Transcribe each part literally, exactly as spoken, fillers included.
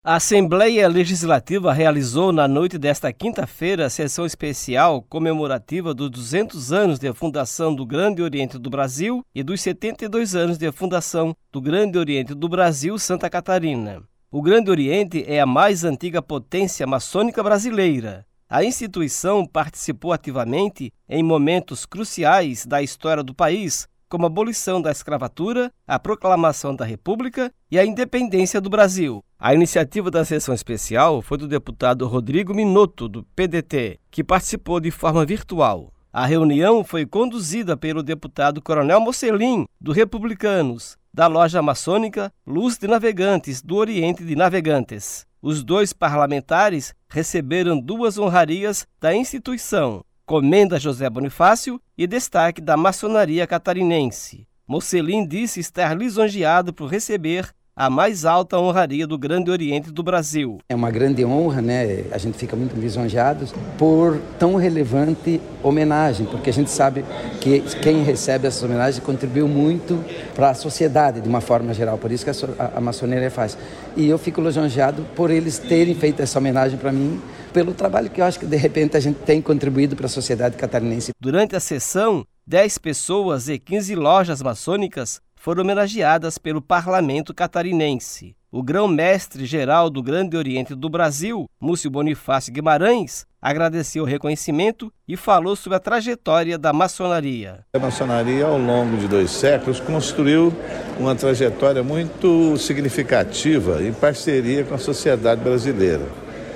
A Assembleia Legislativa realizou na noite desta quinta-feira sessão especial comemorativa dos duzentos anos de fundação do Grande Oriente do Brasil e dos setenta e dois anos de fundação do Grande Oriente do Brasil, Santa Catarina. O Grande Oriente é a mais antiga potência maçônica brasileira. A instituição participou ativamente em momentos cruciais da história do país, como a abolição da escravatura, a proclamação da República e a independência do Brasil. A iniciativa da sessão especial foi do deputado Rodrigo Minotto, do P D T, que participou de forma virtual. A reunião foi conduzida pelo deputado Coronel Mocelin, do Republicanos, da loja maçônica Luz de Navegantes, do Oriente de Navegantes. Os dois parlamentares receberam duas honrarias da instituição: Comenda José Bonifácio e destaque da maçonaria catarinense. Mocelin disse estar lisonjeado por receber a mais alta honraria do Grande Oriente do Brasil. É uma grande honra, né? A gente fica muito lisonjeado por tão relevante homenagem, porque a gente sabe que quem recebe essas homenagens contribuiu muito para a sociedade de uma forma geral, por isso que a, a, a maçonaria faz. E eu fico lisonjeado por eles terem feito essa homenagem para mim, pelo trabalho que eu acho que de repente a gente tem contribuído para a sociedade catarinense. Durante a sessão, dez pessoas e quinze lojas maçônicas foram homenageadas pelo parlamento catarinense. O grão-mestre-geral do Grande Oriente do Brasil, Múcio Bonifácio Guimarães, agradeceu o reconhecimento e falou sobre a trajetória da maçonaria. A maçonaria, ao longo de dois séculos, construiu uma trajetória muito significativa em parceria com a sociedade brasileira.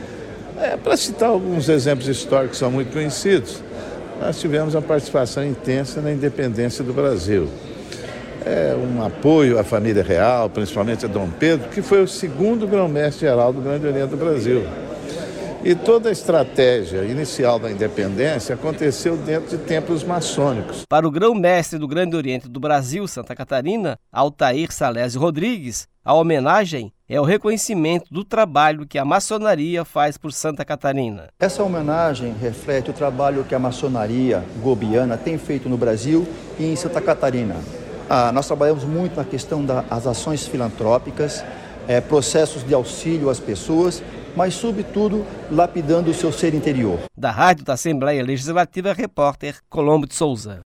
É, para citar alguns exemplos históricos que são muito conhecidos, nós tivemos a participação intensa na independência do Brasil. É um apoio à família real, principalmente a Dom Pedro, que foi o segundo grão-mestre-geral do Grande Oriente do Brasil. E toda a estratégia inicial da independência aconteceu dentro de templos maçônicos. Para o grão-mestre do Grande Oriente do Brasil, Santa Catarina, Altair Salésio Rodrigues, a homenagem é o reconhecimento do trabalho que a maçonaria faz por Santa Catarina. Essa homenagem reflete o trabalho que a maçonaria gobiana tem feito no Brasil e em Santa Catarina. Ah, nós trabalhamos muito na questão das ações filantrópicas, é, processos de auxílio às pessoas, mas, sobretudo, lapidando o seu ser interior. Da Rádio da Assembleia Legislativa, repórter Colombo de Souza.